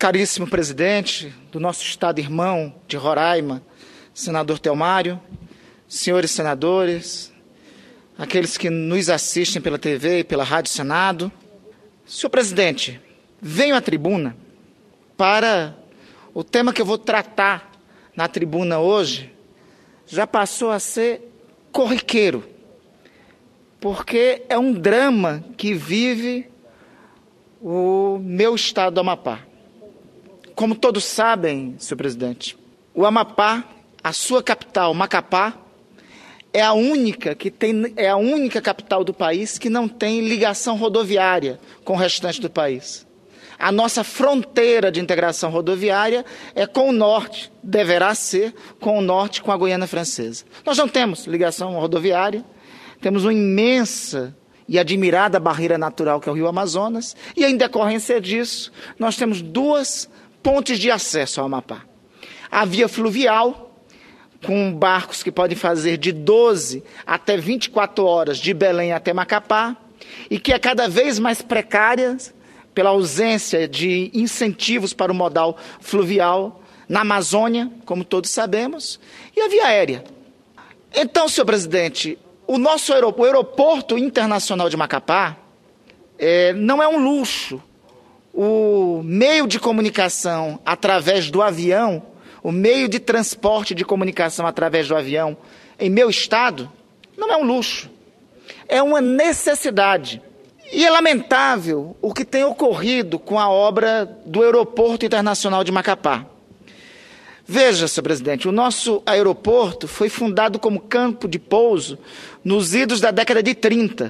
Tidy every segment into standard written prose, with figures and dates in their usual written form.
caríssimo presidente do nosso estado irmão de Roraima, senador Telmário, senhores senadores, aqueles que nos assistem pela TV e pela Rádio Senado. Senhor presidente, venho à tribuna para o tema que eu vou tratar na tribuna hoje, já passou a ser corriqueiro, porque é um drama que vive o meu estado do Amapá. Como todos sabem, senhor presidente, o Amapá, a sua capital, Macapá, é a única capital do país que não tem ligação rodoviária com o restante do país. A nossa fronteira de integração rodoviária é com o norte, deverá ser com o norte, com a Guiana Francesa. Nós não temos ligação rodoviária, temos uma imensa e admirada barreira natural que é o Rio Amazonas, e em decorrência disso, nós temos duas pontes de acesso ao Amapá. A via fluvial, com barcos que podem fazer de 12 até 24 horas de Belém até Macapá, e que é cada vez mais precária pela ausência de incentivos para o modal fluvial na Amazônia, como todos sabemos, e a via aérea. Então, senhor presidente, o nosso aeroporto internacional de Macapá não é um luxo. O meio de comunicação através do avião, o meio de transporte de comunicação através do avião em meu estado, não é um luxo. É uma necessidade. E é lamentável o que tem ocorrido com a obra do Aeroporto Internacional de Macapá. Veja, senhor presidente, o nosso aeroporto foi fundado como campo de pouso nos idos da década de 30,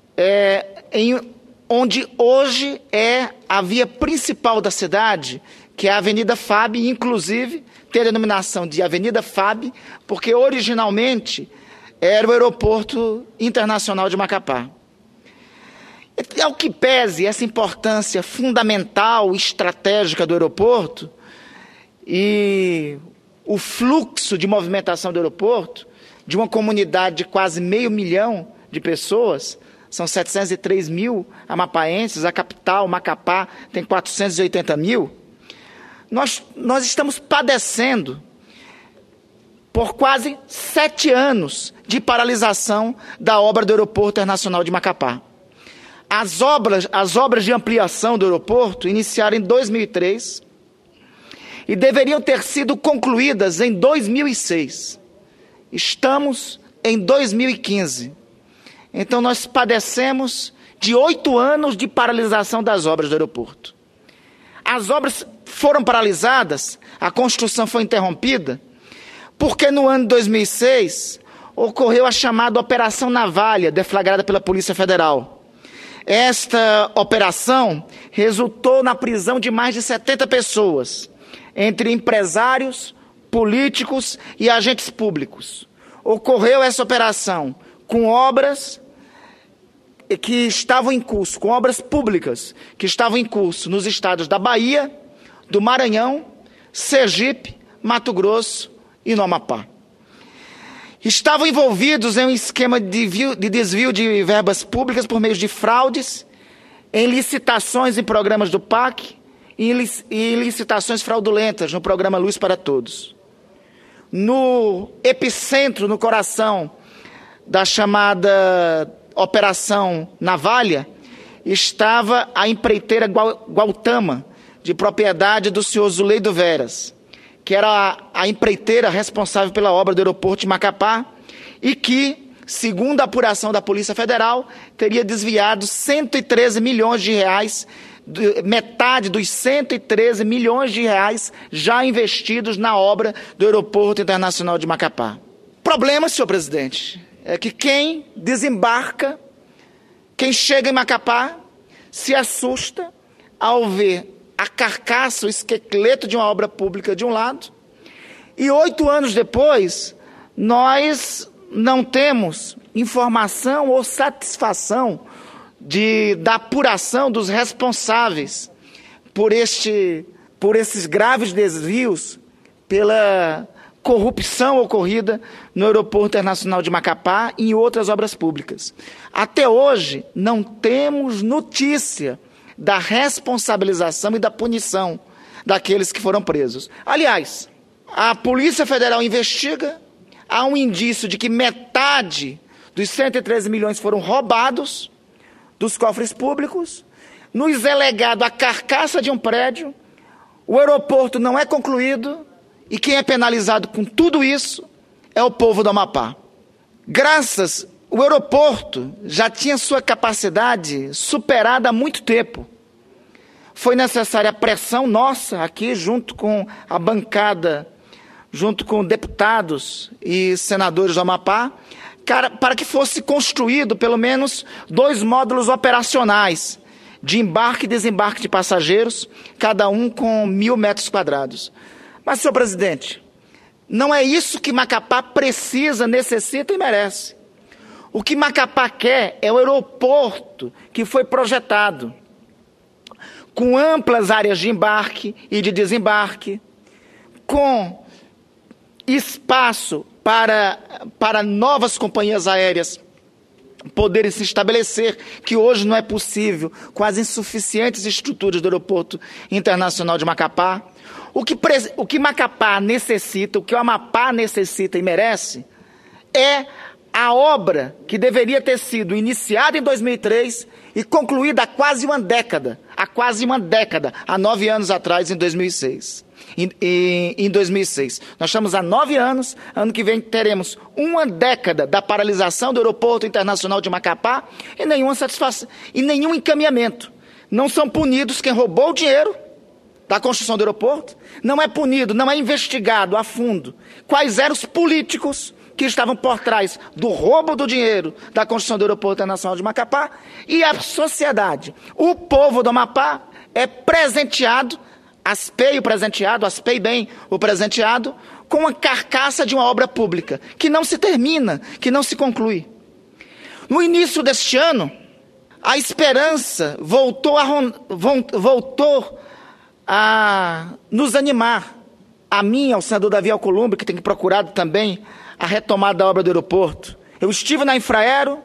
onde hoje é a via principal da cidade, que é a Avenida FAB, inclusive tem a denominação de Avenida FAB, porque originalmente era o Aeroporto Internacional de Macapá. Ao que pese essa importância fundamental, estratégica do aeroporto, e o fluxo de movimentação do aeroporto, de uma comunidade de quase 500 mil de pessoas, são 703 mil amapaenses, a capital, Macapá, tem 480 mil, nós estamos padecendo por quase 7 anos de paralisação da obra do Aeroporto Internacional de Macapá. As obras de ampliação do aeroporto iniciaram em 2003 e deveriam ter sido concluídas em 2006. Estamos em 2015. Então, nós padecemos de 8 anos de paralisação das obras do aeroporto. As obras foram paralisadas, a construção foi interrompida, porque no ano de 2006 ocorreu a chamada Operação Navalha, deflagrada pela Polícia Federal. Esta operação resultou na prisão de mais de 70 pessoas, entre empresários, políticos e agentes públicos. Ocorreu essa operação com obras que estavam em curso, com obras públicas que estavam em curso nos estados da Bahia, do Maranhão, Sergipe, Mato Grosso e no Amapá. Estavam envolvidos em um esquema de desvio de verbas públicas por meio de fraudes, em licitações em programas do PAC e em licitações fraudulentas no programa Luz para Todos. No epicentro, no coração da chamada Operação Navalha, estava a empreiteira Guautama, de propriedade do senhor Zuleido Veras, que era a empreiteira responsável pela obra do aeroporto de Macapá e que, segundo a apuração da Polícia Federal, teria desviado 113 milhões de reais, metade dos 113 milhões de reais já investidos na obra do Aeroporto Internacional de Macapá. O problema, senhor presidente, é que quem desembarca, quem chega em Macapá, se assusta ao ver a carcaça, o esqueleto de uma obra pública de um lado, e 8 anos depois, nós não temos informação ou satisfação da apuração dos responsáveis por esses graves desvios, pela corrupção ocorrida no Aeroporto Internacional de Macapá e em outras obras públicas. Até hoje, não temos notícia da responsabilização e da punição daqueles que foram presos. Aliás, a Polícia Federal investiga, há um indício de que metade dos 113 milhões foram roubados dos cofres públicos, nos é legado a carcaça de um prédio, o aeroporto não é concluído e quem é penalizado com tudo isso é o povo do Amapá. O aeroporto já tinha sua capacidade superada há muito tempo. Foi necessária a pressão nossa aqui, junto com a bancada, junto com deputados e senadores do Amapá, para que fosse construído pelo menos 2 módulos operacionais de embarque e desembarque de passageiros, cada um com 1.000 metros quadrados. Mas, senhor presidente, não é isso que Macapá precisa, necessita e merece. O que Macapá quer é o aeroporto que foi projetado, com amplas áreas de embarque e de desembarque, com espaço para novas companhias aéreas poderem se estabelecer, que hoje não é possível com as insuficientes estruturas do Aeroporto Internacional de Macapá. O que Macapá necessita, o que o Amapá necessita e merece, é a obra que deveria ter sido iniciada em 2003 e concluída há quase uma década, há 9 anos atrás, em 2006. Em 2006. Nós estamos há 9 anos, ano que vem teremos uma década da paralisação do Aeroporto Internacional de Macapá e nenhuma satisfação, e nenhum encaminhamento. Não são punidos quem roubou o dinheiro da construção do aeroporto, não é punido, não é investigado a fundo quais eram os políticos que estavam por trás do roubo do dinheiro da construção do Aeroporto Internacional de Macapá, e a sociedade, o povo do Amapá é presenteado, ASPEI o presenteado, com a carcaça de uma obra pública, que não se termina, que não se conclui. No início deste ano, a esperança voltou a nos animar, a mim, ao senador Davi Alcolumbre, que tem procurado também a retomada da obra do aeroporto. Eu estive na Infraero,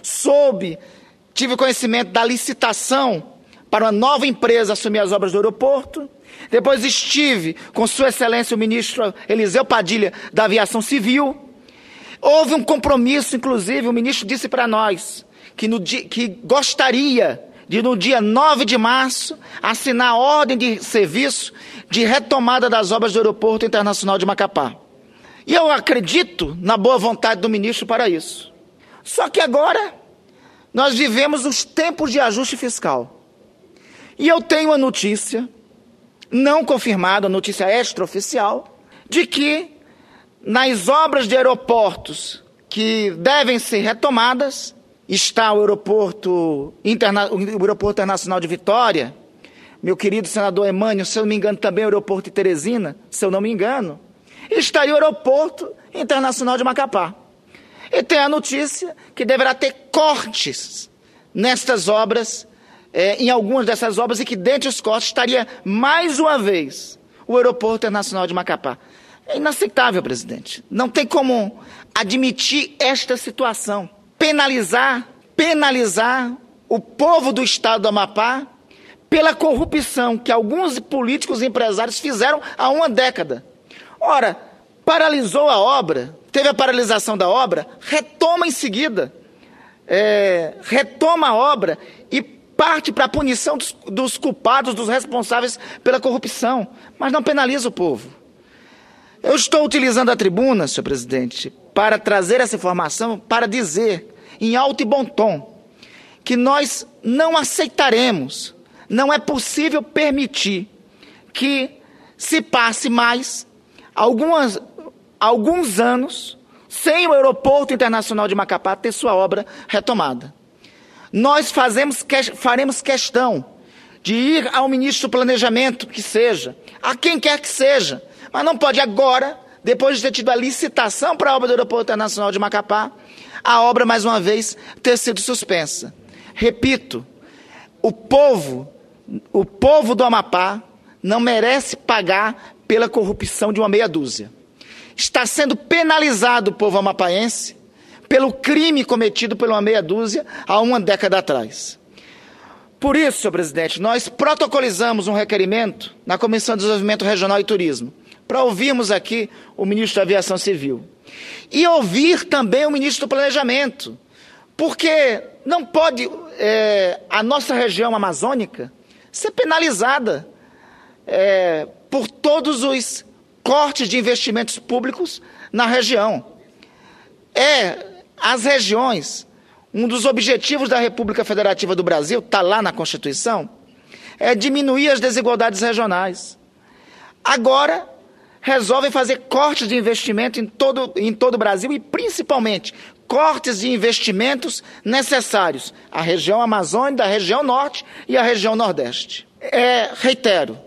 tive conhecimento da licitação para uma nova empresa assumir as obras do aeroporto. Depois estive com Sua Excelência o ministro Eliseu Padilha da Aviação Civil. Houve um compromisso, inclusive, o ministro disse para nós que gostaria de, no dia 9 de março, assinar a ordem de serviço de retomada das obras do Aeroporto Internacional de Macapá. E eu acredito na boa vontade do ministro para isso. Só que agora nós vivemos os tempos de ajuste fiscal. E eu tenho a notícia, não confirmada, a notícia extraoficial, de que nas obras de aeroportos que devem ser retomadas, está o Aeroporto Internacional de Vitória, meu querido senador Emânio, se eu não me engano, também o Aeroporto de Teresina, se eu não me engano, está aí o Aeroporto Internacional de Macapá. E tem a notícia que deverá ter cortes nestas obras, em algumas dessas obras, e que dentre os cortes estaria, mais uma vez, o Aeroporto Internacional de Macapá. É inaceitável, presidente. Não tem como admitir esta situação. Penalizar o povo do estado do Amapá pela corrupção que alguns políticos e empresários fizeram há uma década. Ora, paralisou a obra, teve a paralisação da obra, retoma em seguida, retoma a obra e parte para a punição dos culpados, dos responsáveis pela corrupção, mas não penaliza o povo. Eu estou utilizando a tribuna, senhor presidente, para trazer essa informação, para dizer, em alto e bom tom, que nós não aceitaremos, não é possível permitir que se passe mais alguns anos sem o Aeroporto Internacional de Macapá ter sua obra retomada. Nós faremos questão de ir ao ministro do Planejamento, que seja, a quem quer que seja, mas não pode agora, depois de ter tido a licitação para a obra do Aeroporto Internacional de Macapá, a obra, mais uma vez, ter sido suspensa. Repito, o povo do Amapá não merece pagar pela corrupção de uma meia dúzia. Está sendo penalizado o povo pelo crime cometido por uma meia dúzia há uma década atrás. Por isso, senhor presidente, nós protocolizamos um requerimento na Comissão de Desenvolvimento Regional e Turismo, para ouvirmos aqui o ministro da Aviação Civil. E ouvir também o ministro do Planejamento, porque não pode a nossa região amazônica ser penalizada por todos os cortes de investimentos públicos na região. As regiões, um dos objetivos da República Federativa do Brasil, está lá na Constituição, é diminuir as desigualdades regionais. Agora, resolvem fazer cortes de investimento em todo o Brasil e, principalmente, cortes de investimentos necessários à região Amazônica, à região Norte e à região Nordeste. Reitero,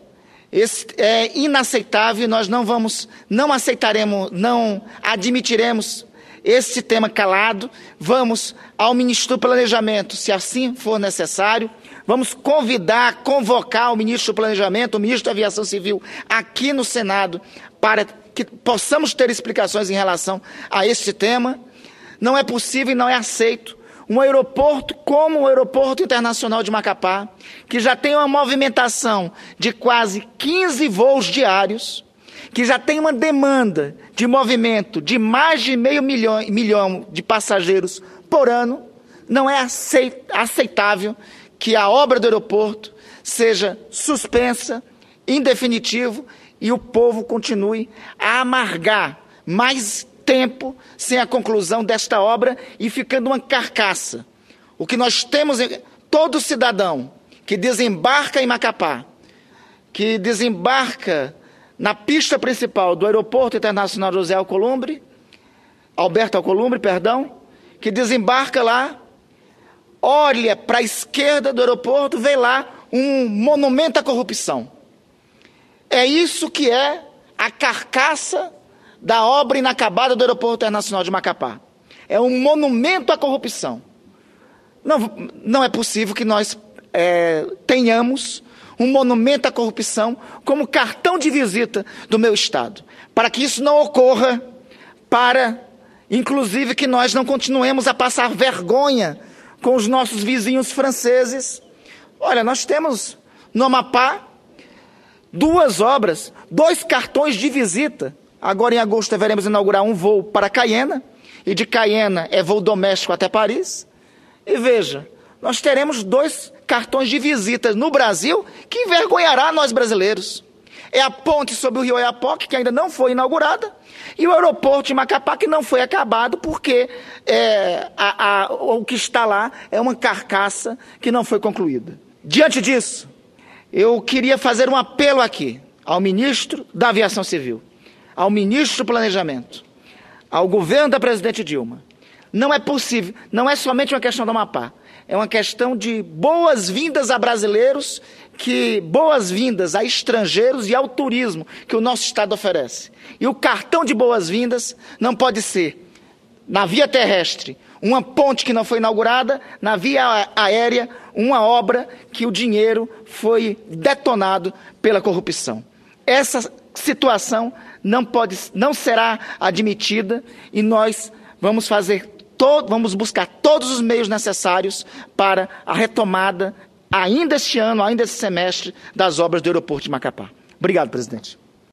é inaceitável, nós não aceitaremos, não admitiremos esse tema calado. Vamos ao Ministro do Planejamento, se assim for necessário, vamos convocar o Ministro do Planejamento, o Ministro da Aviação Civil aqui no Senado, para que possamos ter explicações em relação a esse tema. Não é possível e não é aceito um aeroporto como o Aeroporto Internacional de Macapá, que já tem uma movimentação de quase 15 voos diários, que já tem uma demanda de movimento de mais de meio milhão de passageiros por ano. Não é aceitável que a obra do aeroporto seja suspensa, em definitivo, e o povo continue a amargar mais tempo sem a conclusão desta obra e ficando uma carcaça. O que nós temos, todo cidadão que desembarca em Macapá, que desembarca na pista principal do Aeroporto Internacional José Alberto Alcolumbre, que desembarca lá, olha para a esquerda do aeroporto, vê lá um monumento à corrupção. É isso que é a carcaça da obra inacabada do Aeroporto Internacional de Macapá. É um monumento à corrupção. Não é possível que nós tenhamos um monumento à corrupção como cartão de visita do meu Estado. Para que isso não ocorra, inclusive, que nós não continuemos a passar vergonha com os nossos vizinhos franceses. Olha, nós temos no Amapá 2 obras, 2 cartões de visita. Agora, em agosto, deveremos inaugurar um voo para Caiena, e de Caiena é voo doméstico até Paris. E veja, nós teremos 2 cartões de visitas no Brasil que envergonhará nós brasileiros. É a ponte sobre o rio Oiapoque, que ainda não foi inaugurada, e o aeroporto de Macapá, que não foi acabado, porque o que está lá é uma carcaça que não foi concluída. Diante disso, eu queria fazer um apelo aqui ao ministro da Aviação Civil, ao ministro do Planejamento, ao governo da presidente Dilma. Não é possível, não é somente uma questão do Amapá, é uma questão de boas-vindas a brasileiros, boas-vindas a estrangeiros e ao turismo que o nosso Estado oferece. E o cartão de boas-vindas não pode ser, na via terrestre, uma ponte que não foi inaugurada, na via aérea, uma obra que o dinheiro foi detonado pela corrupção. Essa situação não será admitida, e nós vamos buscar todos os meios necessários para a retomada, ainda este ano, ainda esse semestre, das obras do aeroporto de Macapá. Obrigado, presidente.